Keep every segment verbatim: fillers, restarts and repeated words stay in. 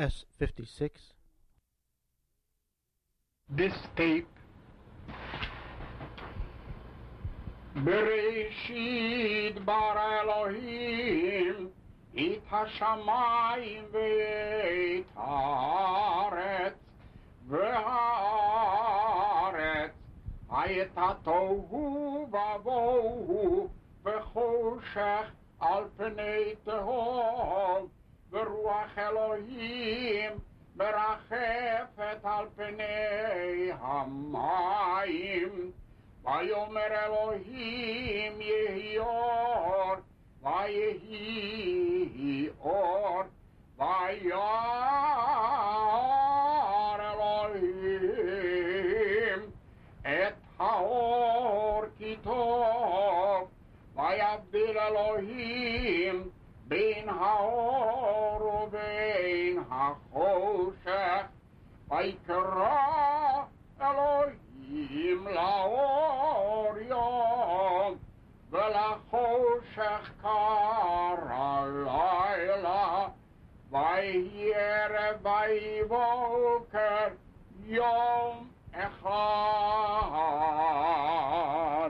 S fifty-six. This tape. Bereshit bara Elohim את השמיים ואת הארץ, והארץ הייתה תוהו ובוהו וחושך על פני תהום, ורוח אלוהים מרחפת על פני המים. ויאמר אלוהים יהי אור, ויהי אור, וירא אלוהים את האור כי טוב, ויבדיל אלוהים בין האור ובין החושך, ויקרא אלוהים לאור יום, ולחושך קרא לילה, ויהי ערב ויהי בוקר יום אחד.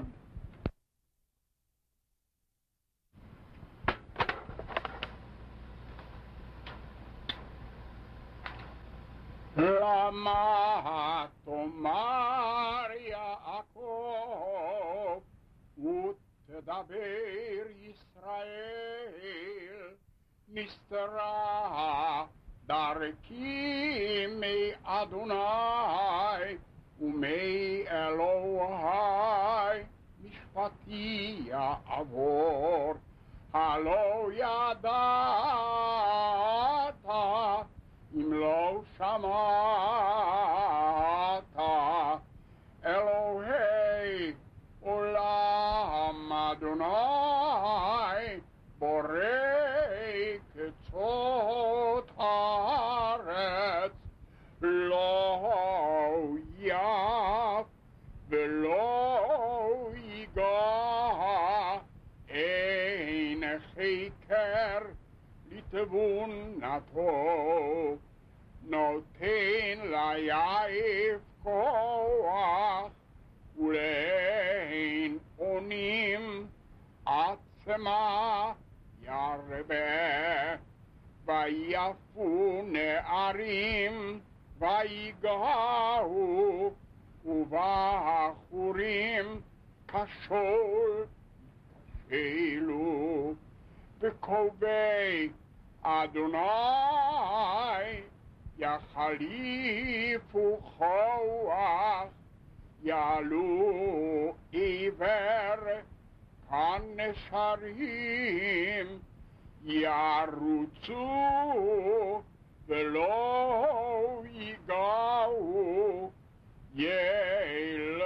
למה תאמר יעקב ותדבר ישראל, נסתרה דרכי מאדוני ומאלוהי, משפטי יעבור. הלא ידעת אם לא שמעת, אלוהי עולם אדוני בורא קצות הארץ, לא יף ולא ייגע, אין חקר לתבונתו, נותן ליעף כוח ולאין אונים עצמה ירבה. ויפו נערים ויגעו, ובחורים כשול יתשאלו. בקרובי אדוני יחליפו כוח, יעלו עיוור כנשרים, ירוצו ולא ייגעו, ילכו